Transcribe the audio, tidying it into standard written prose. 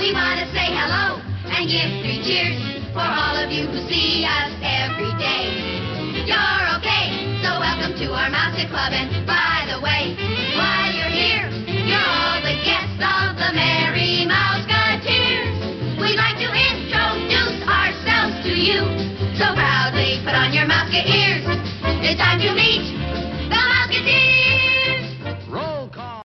We want to say hello and give 3 cheers for all of you who see us every day. You're okay, so welcome to our Mouse Club. And by the way, while you're here, you're all the guests of the Merry Mouseketeers. We'd like to introduce ourselves to you. So proudly put on your mouse ears.